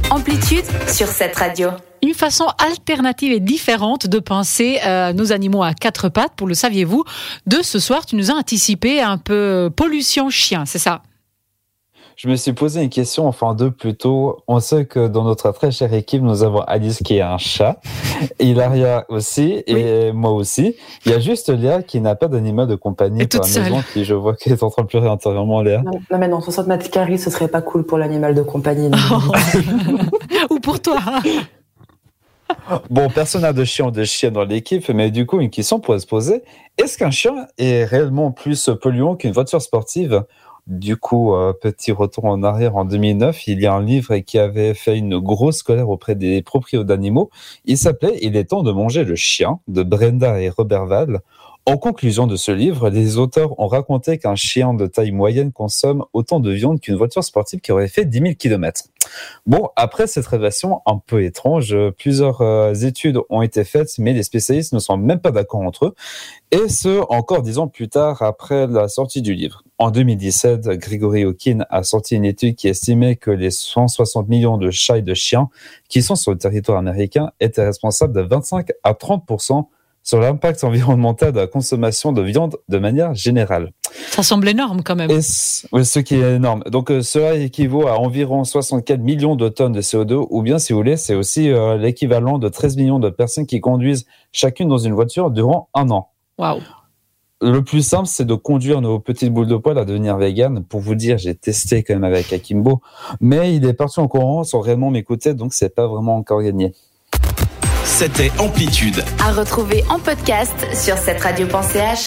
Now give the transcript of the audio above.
Amplitude sur cette radio. Une façon alternative et différente de penser nos animaux à quatre pattes, pour le saviez-vous. De ce soir, tu nous as anticipé un peu pollution chien, c'est ça? Je me suis posé une question, enfin deux plutôt. On sait que dans notre très chère équipe, nous avons Alice qui a un chat, Hilaria aussi, et moi aussi. Il y a juste Léa qui n'a pas d'animal de compagnie pour la maison, qui je vois qu'elle est en train de pleurer intérieurement, Léa. Non, mais non, 60 mètres carrés, ce serait pas cool pour l'animal de compagnie. Ou pour toi. Bon, personne n'a de chien ou de chienne dans l'équipe, mais du coup, une question pourrait se poser. Est-ce qu'un chien est réellement plus polluant qu'une voiture sportive ? Du coup, petit retour en arrière, en 2009, il y a un livre qui avait fait une grosse colère auprès des propriétaires d'animaux. Il s'appelait « Il est temps de manger le chien » de Brenda et Robert Wall. En conclusion de ce livre, les auteurs ont raconté qu'un chien de taille moyenne consomme autant de viande qu'une voiture sportive qui aurait fait 10 000 km. Bon, après cette révélation un peu étrange, plusieurs études ont été faites, mais les spécialistes ne sont même pas d'accord entre eux. Et ce, encore 10 ans plus tard, après la sortie du livre. En 2017, Gregory Hawkins a sorti une étude qui estimait que les 160 millions de chats et de chiens qui sont sur le territoire américain étaient responsables de 25 à 30% sur l'impact environnemental de la consommation de viande de manière générale. Ça semble énorme quand même. Ce qui est énorme. Donc cela équivaut à environ 64 millions de tonnes de CO2, ou bien si vous voulez, c'est aussi l'équivalent de 13 millions de personnes qui conduisent chacune dans une voiture durant un an. Waouh. Le plus simple, c'est de conduire nos petites boules de poil à devenir vegan. Pour vous dire, j'ai testé quand même avec Akimbo, mais il est parti en courant sans vraiment m'écouter, donc c'est pas vraiment encore gagné. C'était Amplitude. À retrouver en podcast sur cette radio.ch.